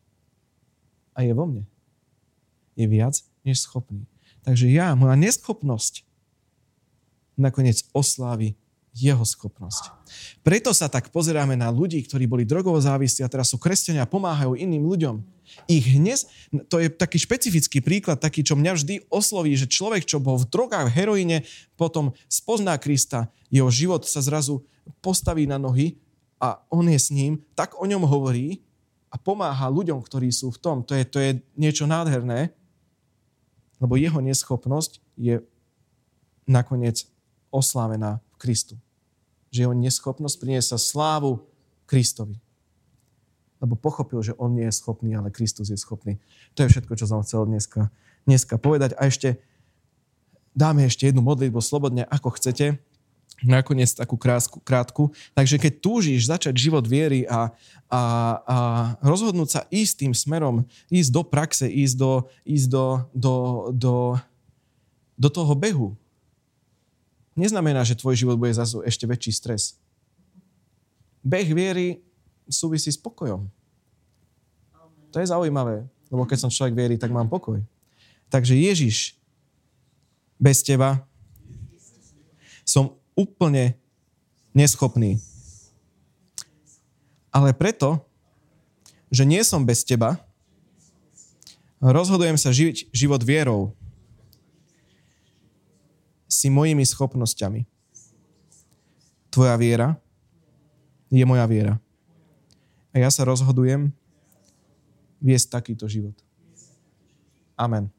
A je vo mne. Je viac než schopný. Takže ja, moja neschopnosť nakoniec oslávi jeho schopnosť. Preto sa tak pozeráme na ľudí, ktorí boli drogovo závislí a teraz sú kresťania a pomáhajú iným ľuďom. Ich hneď, to je taký špecifický príklad, taký, čo mňa vždy osloví, že človek, čo bol v drogách, v heroíne, potom spozná Krista, jeho život sa zrazu postaví na nohy a on je s ním, tak o ňom hovorí a pomáha ľuďom, ktorí sú v tom. To je, to je niečo nádherné, lebo jeho neschopnosť je nakoniec oslávená v Kristu. Že jeho neschopnosť priniesla slávu Kristovi. Lebo pochopil, že on nie je schopný, ale Kristus je schopný. To je všetko, čo som chcel dneska, dneska povedať. A ešte dáme ešte jednu modlitbu slobodne, ako chcete. Nakoniec takú krásku, krátku. Takže keď túžiš začať život viery a, a, a rozhodnúť sa ísť tým smerom, ísť do praxe, ísť do, ísť do, do, do, do toho behu, neznamená, že tvoj život bude zase ešte väčší stres. Beh viery súvisí s pokojom. To je zaujímavé, lebo keď som človek viery, tak mám pokoj. Takže Ježiš, bez teba som úplne neschopný. Ale preto, že nie som bez teba, rozhodujem sa žiť život vierou. Si mojimi schopnosťami. Tvoja viera je moja viera. A ja sa rozhodujem viesť takýto život. Amen.